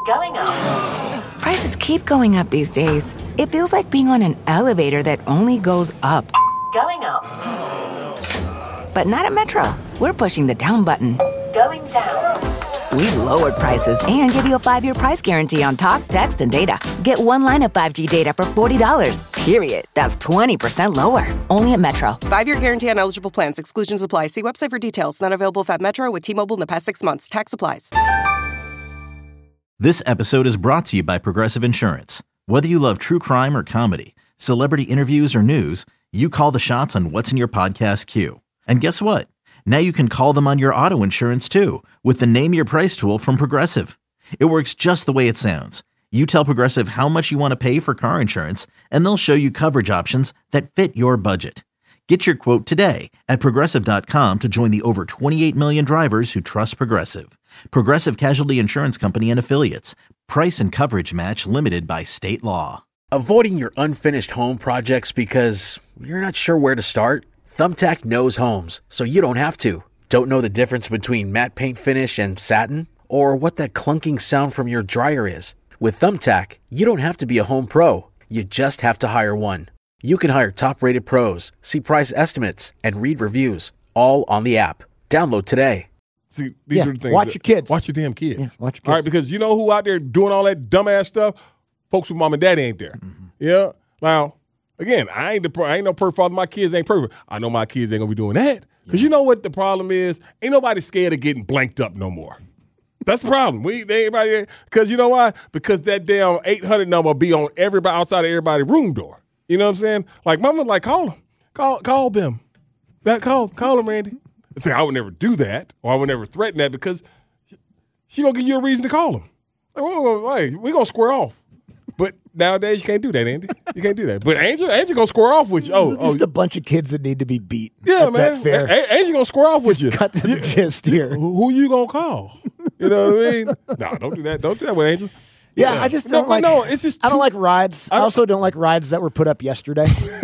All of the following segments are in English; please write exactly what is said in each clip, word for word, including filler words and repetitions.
Going up. Prices keep going up these days. It feels like being on an elevator that only goes up. Going up. But not at Metro. We're pushing the down button. Going down. We've lowered prices and give you a five-year price guarantee on talk, text, and data. Get one line of five G data for forty dollars, period. That's twenty percent lower. Only at Metro. Five-year guarantee on eligible plans. Exclusions apply. See website for details. Not available at Metro with T-Mobile in the past six months. Tax applies. This episode is brought to you by Progressive Insurance. Whether you love true crime or comedy, celebrity interviews or news, you call the shots on what's in your podcast queue. And guess what? Now you can call them on your auto insurance too with the Name Your Price tool from Progressive. It works just the way it sounds. You tell Progressive how much you want to pay for car insurance, and they'll show you coverage options that fit your budget. Get your quote today at Progressive dot com to join the over twenty-eight million drivers who trust Progressive. Progressive Casualty Insurance Company and Affiliates. Price and coverage match limited by state law. Avoiding your unfinished home projects because you're not sure where to start? Thumbtack knows homes, so you don't have to. Don't know the difference between matte paint finish and satin? Or what that clunking sound from your dryer is? With Thumbtack, you don't have to be a home pro. You just have to hire one. You can hire top-rated pros, see price estimates, and read reviews, all on the app. Download today. See, these Yeah, are the things. watch that- your kids. Watch your damn kids. Yeah, watch your kids. All right, because you know who out there doing all that dumbass stuff? Folks with mom and daddy ain't there. Mm-hmm. Yeah. Now, again, I ain't the pro- I ain't no perfect father. My kids ain't perfect. I know my kids ain't gonna be doing that. Because you know what the problem is? Ain't nobody scared of getting blanked up no more. That's the problem. We they everybody because you know why? Because that damn eight hundred number be on everybody outside of everybody's room door. You know what I'm saying? Like mama, like call them, call call them, that call call them, Randy. I say I would never do that, or I would never threaten that because she gonna give you a reason to call them. Like, oh, hey, we gonna square off. But nowadays you can't do that, Andy. You can't do that. But Angel, Angel gonna square off with you. Oh, oh Just a bunch of kids that need to be beat. yeah, at man. That fair. A- Angel gonna square off with you. Cut to the gist here. Who, who you gonna call? You know what I mean? No, don't do that. Don't do that with Angel. Yeah, I just No, don't like. no, it's just I don't too- like rides. I, I don't- also don't like rides that were put up yesterday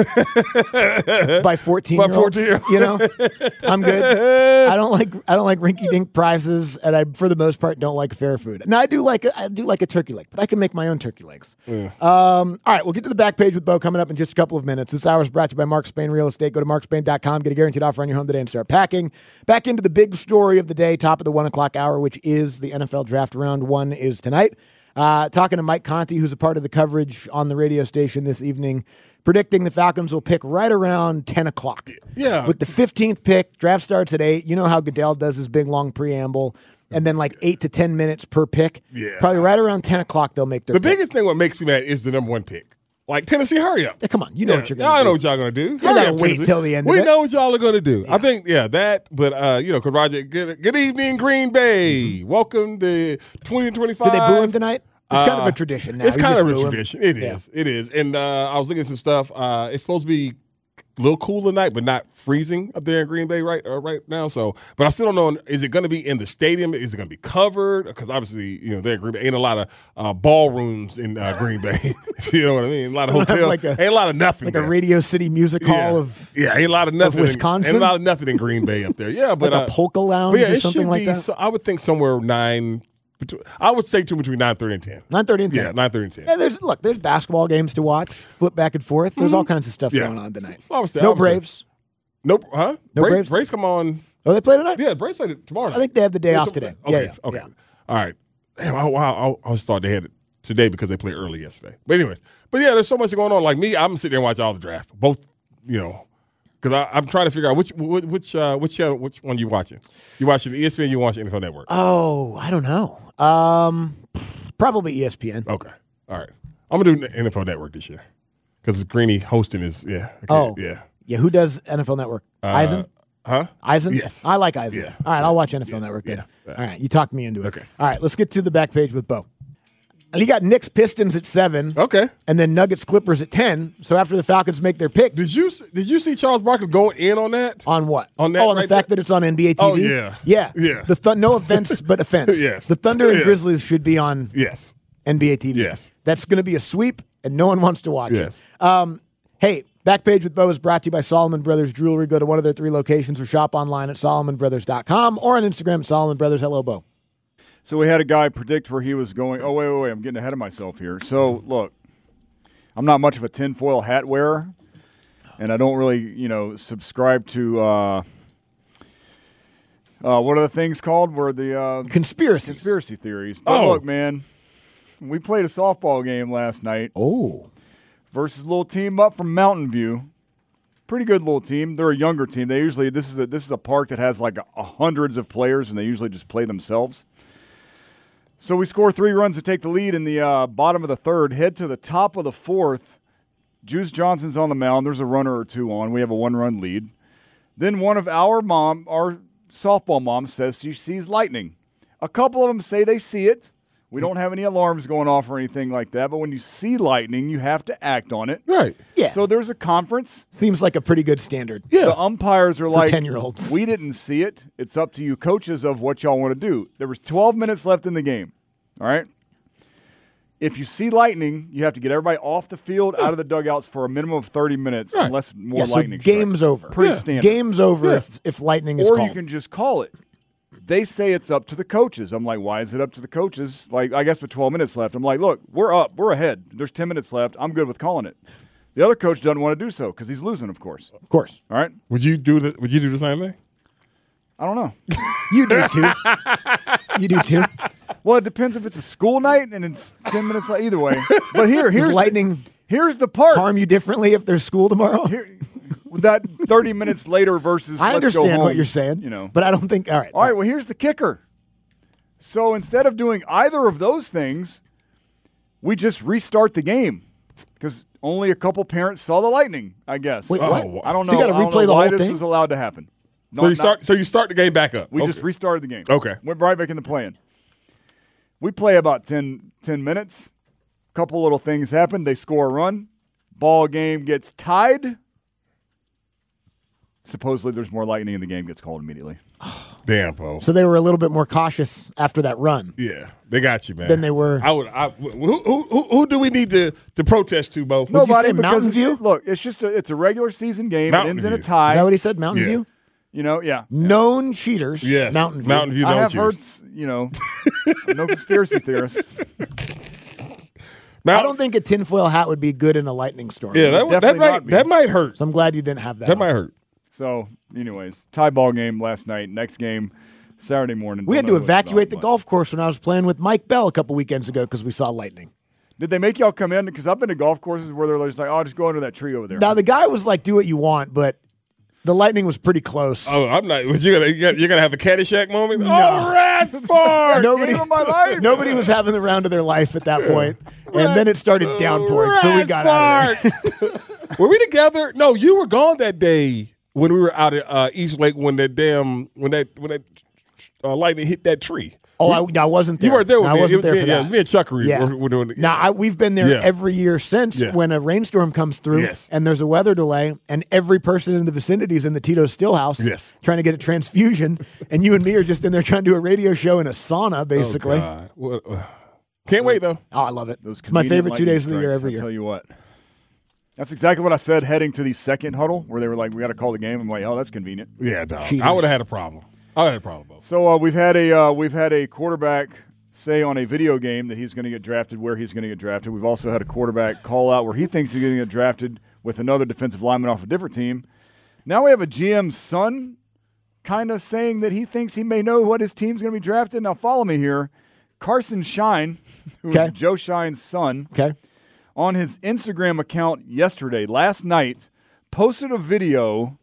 by fourteen By year olds. fourteen-year-olds. You know, I'm good. I don't like. I don't like rinky dink prizes, and I, for the most part, don't like fair food. Now I do like. A, I do like a turkey leg, but I can make my own turkey legs. Um, all right, we'll get to the back page with Bo coming up in just a couple of minutes. This hour is brought to you by Mark Spain Real Estate. Go to mark spain dot com, get a guaranteed offer on your home today, and start packing. Back into the big story of the day, top of the one o'clock hour, which is the N F L Draft. Round one is tonight. Uh, talking to Mike Conti, who's a part of the coverage on the radio station this evening, predicting the Falcons will pick right around ten o'clock. Yeah. With the fifteenth pick, draft starts at eight. You know how Goodell does his big, long preamble, and then like eight to ten minutes per pick. Yeah. Probably right around ten o'clock they'll make their The pick. biggest thing what makes me mad is the number one pick. Like Tennessee, hurry up. Yeah, come on, you know Yeah, what you're going to I do. know what y'all gonna do. You Hurry gotta up, wait Tennessee. till the end of We it. know what y'all are gonna do. I think, yeah, that. But uh, you know, because Roger, good, good evening, Green Bay. Welcome to twenty twenty-five. Did they boo him tonight? It's kind of Uh, a tradition now. It's You kind just of a boo him. tradition. It is. Yeah. It is. And uh, I was looking at some stuff. Uh, it's supposed to be a little cooler tonight, but not freezing up there in Green Bay right uh, right now. So, but I still don't know. Is it going to be in the stadium? Is it going to be covered? Because obviously, you know, there in Green Bay ain't a lot of uh, ballrooms in uh, Green Bay. You know what I mean? A lot of Don't have hotels. like a- ain't a lot of nothing. Like there. a Radio City Music Hall yeah. of yeah, ain't a lot of nothing. in- Wisconsin? ain't a lot of nothing in Green Bay up there. Yeah, but like a uh, polka lounge but yeah, or it something should like be. that. So I would think somewhere nine. Between, I would say two between nine thirty and ten. nine thirty and ten. Yeah, nine thirty and ten. Yeah, there's look, there's basketball games to watch, flip back and forth. There's all kinds of stuff Mm-hmm. Yeah. going on tonight. So I would say- I no would say- Braves. Nope, huh? No Braves, Braves? Braves come on. Oh, they play tonight? Yeah, Braves play it tomorrow. I think they have the day Yeah, off so- today. Okay, Yeah, yeah, okay. yeah. All right. Damn, I, wow, I, I just thought they had it today because they played early yesterday. But anyways, but yeah, there's so much going on. Like me, I'm sitting there and watch all the draft, both, you know, because I'm trying to figure out which which which, uh, which channel, which one you watching. You watching E S P N? You watching N F L Network? Oh, I don't know. Um, probably E S P N. Okay, all right. I'm gonna do N F L Network this year because Greeny hosting is yeah. Okay, Oh, yeah. Yeah, who does N F L Network? Uh, Eisen? Huh? Eisen? Yes. I like Eisen. Yeah. All right, I'll watch N F L Network then. yeah. All right, you talked me into it. Okay. All right, let's get to the back page with Bo. And you got Knicks Pistons at seven. Okay. And then Nuggets Clippers at ten. So after the Falcons make their pick. Did you did you see Charles Barkley going in on that? On what? On that Oh, on right the fact there? that it's on N B A T V? Oh, yeah. Yeah. Yeah. The th- no offense, but offense. Yes. The Thunder and Yeah. Grizzlies should be on Yes. N B A T V. Yes. That's going to be a sweep, and no one wants to watch Yes. it. Um, hey, Backpage with Bo is brought to you by Solomon Brothers Jewelry. Go to one of their three locations or shop online at solomon brothers dot com or on Instagram at Solomon Brothers. Hello, Bo. So we had a guy predict where he was going. Oh, wait, wait, wait. I'm getting ahead of myself here. So, look, I'm not much of a tinfoil hat wearer, and I don't really, you know, subscribe to uh, uh, what are the things called? Where the uh, Conspiracies. conspiracy theories. But Oh. look, man, we played a softball game last night Oh. versus a little team up from Mountain View. Pretty good little team. They're a younger team. They usually this is a this is a park that has like a, a hundreds of players, and they usually just play themselves. So we score three runs to take the lead in the uh, bottom of the third. Head to the top of the fourth. Juice Johnson's on the mound. There's a runner or two on. We have a one-run lead. Then one of our mom, our softball moms, says she sees lightning. A couple of them say they see it. We don't have any alarms going off or anything like that. But when you see lightning, you have to act on it. Right. Yeah. So there's a conference. Seems like a pretty good standard. Yeah. The umpires are like, ten-year-olds. we didn't see it. It's up to you coaches of what y'all want to do. There was twelve minutes left in the game, all right? If you see lightning, you have to get everybody off the field, out of the dugouts for a minimum of thirty minutes, Right. unless more Yeah, so lightning game's strikes. over. Pretty Yeah. standard. Game's over Yeah. if, if lightning is Or called. you can just call it. They say it's up to the coaches. I'm like, why is it up to the coaches? Like, I guess with twelve minutes left. I'm like, look, we're up. We're ahead. There's ten minutes left. I'm good with calling it. The other coach doesn't want to do so because he's losing, of course. Of course. All right? Would you do the Would you do the same thing? I don't know. You do too. You do too. Well, it depends if it's a school night and it's ten minutes late. Either way. But here, here's Does lightning here's the part. harm you differently if there's school tomorrow? Here, that thirty minutes later versus I let's go understand what home, you're saying, You know. but I don't think. All right. All right, well, here's the kicker. So instead of doing either of those things, we just restart the game because only a couple parents saw the lightning, I guess. Wait, what? I don't know. So you gotta I don't replay know the why whole this thing? was allowed to happen. So Not- you start. So you start the game back up. We Okay. just restarted the game. Okay. Went right back into playing. We play about ten, ten minutes. Couple little things happen. They score a run. Ball game gets tied. Supposedly there's more lightning and the game gets called immediately. Damn, Poe. So they were a little bit more cautious after that run. Yeah, they got you, man. Than they were- I would. I, who, who, who, who do we need to, to protest to, Bo? No, Nobody say because Mountain it's, View? look, it's just a it's a regular season game. Mountain it ends in a View. tie. Is that what he said? Mountain Yeah. View? You know, yeah. Known cheaters. Yes, Mountain View. Mountain View. I don't have choose. heard, s- you know, I'm no conspiracy theorist. Mount- I don't think a tinfoil hat would be good in a lightning storm. Yeah, that, that definitely might not be. that might hurt. So I'm glad you didn't have that. That on. might hurt. So, anyways, tie ball game last night. Next game, Saturday morning. We had Don't to know who it's evacuate the about, golf course when I was playing with Mike Bell a couple weekends ago because we saw lightning. but- Did they make y'all come in? Because I've been to golf courses where they're just like, oh, just go under that tree over there. Now the guy was like, "Do what you want," but the lightning was pretty close. Oh, I'm not. Was you gonna you gonna, you're gonna have a Caddyshack moment? Oh, rats bar. Nobody, Game of my life. nobody was having the round of their life at that point. And then it started downpouring, so we Rats got out of there. Park. Were we together? No, you were gone that day when we were out at uh, East Lake when that damn when that when that uh, lightning hit that tree. Oh, I, no, I wasn't there. You weren't there with No, me. I wasn't It was there me, for yeah, that. it was me and Chuckery. Yeah. We're, we're doing it. Now I, we've been there Yeah. every year since Yeah. when a rainstorm comes through Yes. and there's a weather delay and every person in the vicinity is in the Tito's Stillhouse Yes. trying to get a transfusion and you and me are just in there trying to do a radio show in a sauna basically. Oh, God. What, uh, can't wait though. Oh, I love it. Those It's my convenient favorite two lightning days of the year strikes, every I'll year. tell you what. That's exactly what I said heading to the second huddle where they were like, we got to call the game. I'm like, oh, that's convenient. Yeah, dog. Cheaters. I would have had a problem. I would have had a problem. Bo. So uh, we've had a uh, we've had a quarterback say on a video game that he's going to get drafted where he's going to get drafted. We've also had a quarterback call out where he thinks he's going to get drafted with another defensive lineman off a different team. Now we have a G M's son kind of saying that he thinks he may know what his team's going to be drafted. Now follow me here. Carson Shine, who is Okay. Joe Shine's son, Okay. on his Instagram account yesterday, last night, posted a video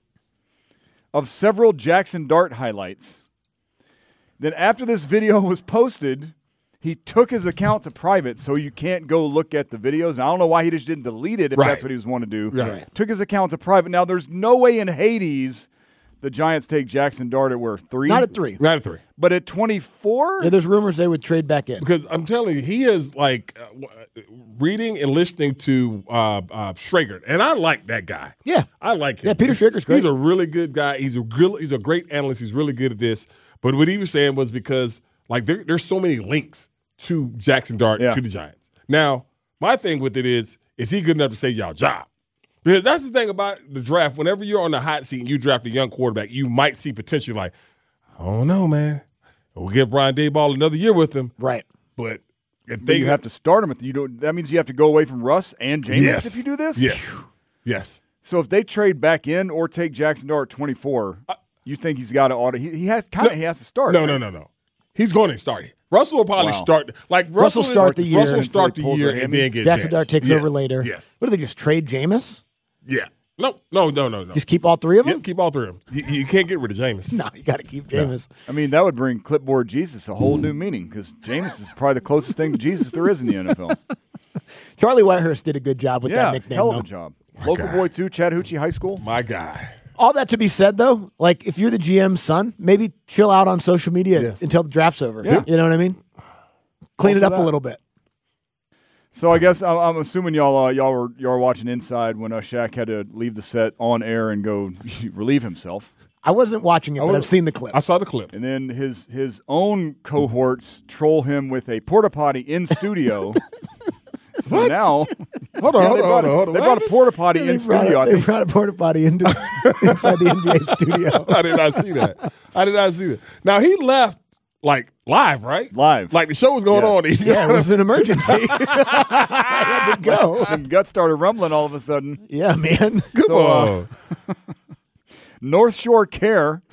of several Jackson Dart highlights. Then after this video was posted, he took his account to private, so you can't go look at the videos. And I don't know why he just didn't delete it if Right. that's what he was wanting to do. Right. Took his account to private. Now, there's no way in Hades the Giants take Jackson Dart at where, three? Not at three. Not at three. But at twenty-four? Yeah, there's rumors they would trade back in. Because I'm telling you, he is like uh, w- reading and listening to uh, uh, Schrager, and I like that guy. Yeah. I like him. Yeah, Peter Schrager's great. He's a really good guy. He's a grill, he's a great analyst. He's really good at this. But what he was saying was because like there, there's so many links to Jackson Dart Yeah. to the Giants. Now, my thing with it is, is he good enough to save y'all job? Because that's the thing about the draft. Whenever you're on the hot seat and you draft a young quarterback, you might see potential like, I don't know, man. We'll give Brian Daboll another year with him. Right. But if But they you have to start him with you don't. That means you have to go away from Russ and Jameis yes. if you do this. Yes. Yes. So if they trade back in or take Jackson Dart at twenty-four, uh, you think he's got to auto? He, he has kind of no, he has to start. No, right? no, no, no. He's going to start. Russell will probably Wow. start. Like Russell, Russell start the year Russell will until start he the pulls year a and hammy. then get Jackson benched. Dart takes yes. over later. Yes. What do they just trade Jameis? Yeah. No, no, no, no, no. Just keep all three of them? Yep, keep all three of them. You, you can't get rid of Jameis. No, you got to keep Jameis. I mean, that would bring clipboard Jesus a whole new meaning because Jameis is probably the closest thing to Jesus there is in the N F L. Charlie Whitehurst did a good job with yeah, that nickname, hell of though. a job. Local God. boy too, Chattahoochee High School. My guy. All that to be said, though, like if you're the G M's son, maybe chill out on social media Yes. until the draft's over. Yeah. You know what I mean? Clean it Also up that. a little bit. So I guess I'm, I'm assuming y'all uh, y'all were y'all were watching Inside when uh, Shaq had to leave the set on air and go relieve himself, I wasn't watching it, but was- I've seen the clip. I saw the clip. and then his his own cohorts troll him with a porta potty in studio. So now, Hold on, Yeah, hold they on, brought, hold on, hold on. they brought a porta potty they in brought studio. A, I they think brought a porta potty into inside the N B A studio. I did not see that. I did not see that. Now he left like live, right? Live. Like the show was going Yes. on. He- Yeah, it was an emergency. I had to go. and guts started rumbling all of a sudden. Yeah, man. Come So, uh, on. North Shore Care,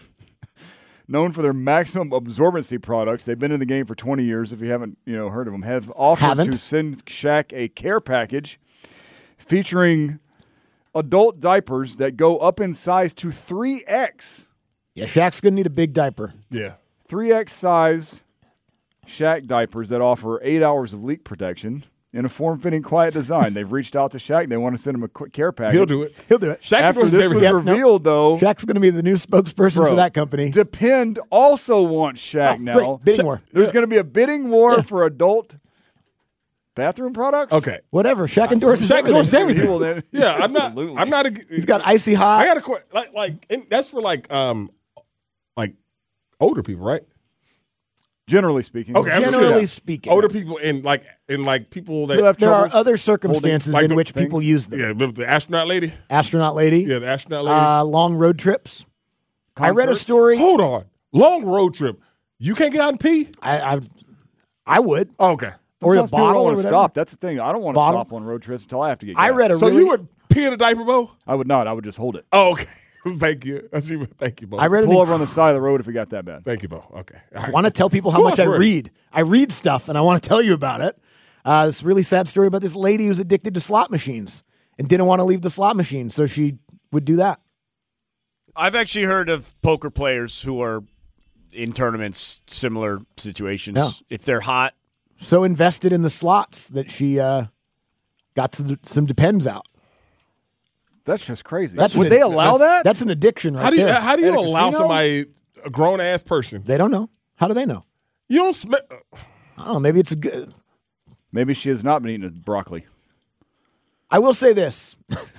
known for their maximum absorbency products, they've been in the game for twenty years. If you haven't, you know, heard of them, have offered Haven't. to send Shaq a care package featuring adult diapers that go up in size to three X. Yeah, Shaq's going to need a big diaper. Yeah. three X size Shaq diapers that offer eight hours of leak protection in a form-fitting, quiet design. They've reached out to Shaq. They want to send him a quick care package. He'll do it. He'll do it. Shaq After does this was everything. Yep, nope. revealed, though, Shaq's going to be the new spokesperson Bro, for that company. Depend also wants Shaq Oh, now. great. Bidding war. There's going to be a bidding war for adult bathroom products. Okay. Whatever. Shaq endorses Shaq everything. endorses everything. He will then- Yeah, I'm not. Absolutely. I'm not. A, He's got icy hot. I got a question. Like, like and that's for like, um, like older people, right? Generally speaking. Okay, I'm- Generally yeah. speaking. Older people and like and like people that Who have There are troubles other circumstances like in the which things. people use them. yeah, remember the astronaut lady. Astronaut lady. Yeah, the astronaut lady. Uh, long road trips. I read a Concerts? story. Hold on, long road trip. You can't get out and pee. I, I, I would. Oh, okay. Or the Sometimes people don't bottle or want to whatever. stop. That's the thing. I don't want to Bottle? stop on road trips until I have to get. I gas. read a So really. you would pee in a diaper, Bo? I would not. I would just hold it. Oh, okay. Thank you. I see. what- Thank you, Bo. I read an Pull inc- over on the side of the road if it got that bad. Thank you, Bo. Okay. All I right. want to tell people how Who much else I read it? read. I read stuff, and I want to tell you about it. Uh, this really sad story about this lady who's addicted to slot machines and didn't want to leave the slot machine, so she would do that. I've actually heard of poker players who are in tournaments, similar situations. Yeah. If they're hot, So invested in the slots that she uh, got some, some depends out. That's just crazy. That's would an- they allow that's- that? That's an addiction right How do you there. how do you At a allow casino? somebody, a grown ass person? They don't know. How do they know? You don't smell. I don't know. Maybe it's a good. Maybe she has not been eating broccoli. I will say this.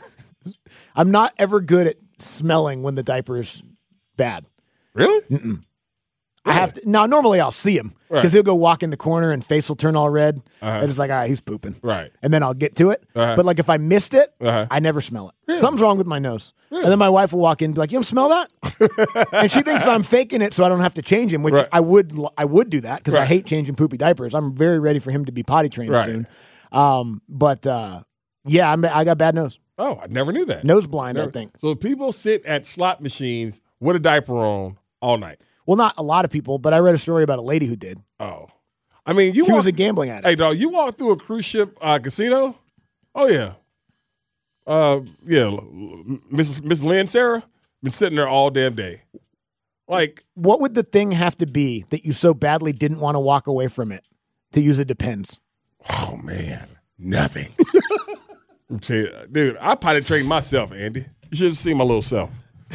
I'm not ever good at smelling when the diaper's bad. Really? I have to. Now, normally I'll see him because Right. he'll go walk in the corner and face will turn all red. Uh-huh. And it's like, all right, he's pooping. Right. And then I'll get to it. Uh-huh. But like if I missed it, Uh-huh. I never smell it. Something's wrong with my nose. And then my wife will walk in and be like, you don't smell that? And she thinks I'm faking it so I don't have to change him, which Right. I would I would do that because I Right. hate changing poopy diapers. I'm very ready for him to be potty trained Right. soon. Um, but uh, yeah, I'm, I got bad nose. Oh, I never knew that. Nose blind, Never- I think. So people sit at slot machines with a diaper on all night. Well, not a lot of people, but I read a story about a lady who did. Oh, I mean, you She walk, was a gambling addict. Hey, dog, you walk through a cruise ship uh, casino. Oh yeah, uh, yeah. Missus Miss Lynn Sarah been sitting there all damn day. Like, What would the thing have to be that you so badly didn't want to walk away from it to use a Depends? oh man, nothing. I'm tell you, dude, I potty trained myself, Andy. You should have seen my little self.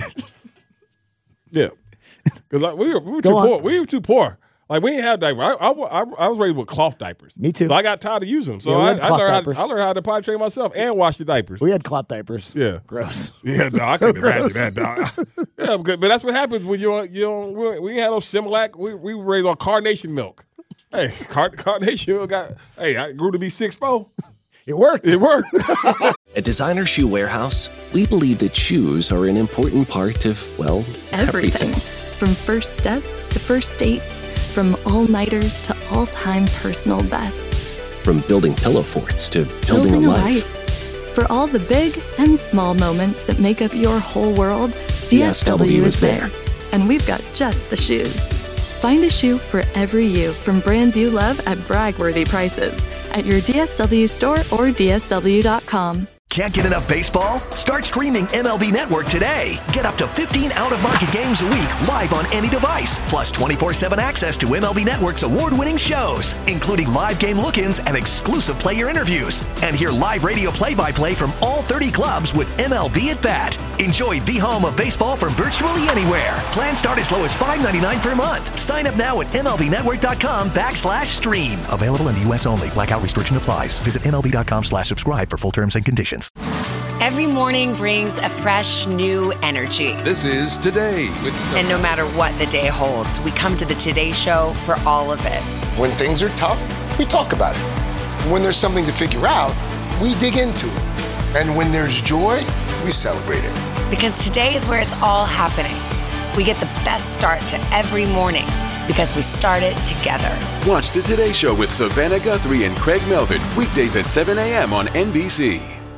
Yeah, because like, we were, we were Go too on. poor. We were too poor. Like we didn't have diapers. I, I, I, I was raised with cloth diapers. Me too. So I got tired of using them. So Yeah, we I, had I cloth learned diapers. how to, I learned how to potty train myself and wash the diapers. We had cloth diapers. Yeah. Gross. Yeah, no, I So couldn't imagine gross. that, dog. Yeah, but, but that's what happens when you're, you know, we, we ain't had no Similac. We, we were raised on Carnation milk. Hey, Car, Carnation milk got, hey, I grew to be six foot. It worked. It worked. At Designer Shoe Warehouse, we believe that shoes are an important part of, well, Everything. everything. From first steps to first dates, From all-nighters to all-time personal bests. From building pillow forts to building, Building a a life. life. For all the big and small moments that make up your whole world, D S W is there. And we've got just the shoes. Find a shoe for every you from brands you love at brag-worthy prices at your D S W store or D S W dot com. Can't get enough baseball? Start streaming M L B Network today. Get up to fifteen out-of-market games a week live on any device, plus twenty-four seven access to M L B Network's award-winning shows, including live game look-ins and exclusive player interviews. And hear live radio play-by-play from all thirty clubs with M L B at Bat. Enjoy the home of baseball from virtually anywhere. Plans start as low as five ninety-nine per month. Sign up now at MLBnetwork.com backslash stream. Available in the U S only. Blackout restriction applies. Visit MLB.com slash subscribe for full terms and conditions. Every morning brings a fresh, new energy. This is Today with Sophie. And no matter what the day holds, we come to the Today Show for all of it. When things are tough, we talk about it. When there's something to figure out, we dig into it. And when there's joy, we celebrate it. Because today is where it's all happening. We get the best start to every morning because we start it together. Watch the Today Show with Savannah Guthrie and Craig Melvin, weekdays at seven a.m. on N B C.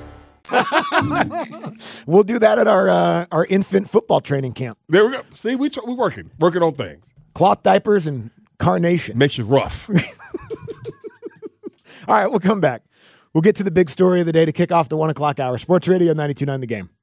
We'll do that at our uh, our infant football training camp. There we go. See, we tr- we working, working on things. Cloth diapers and carnation. Makes you rough. All right, we'll come back. We'll get to the big story of the day to kick off the one o'clock hour. Sports Radio ninety-two point nine The Game.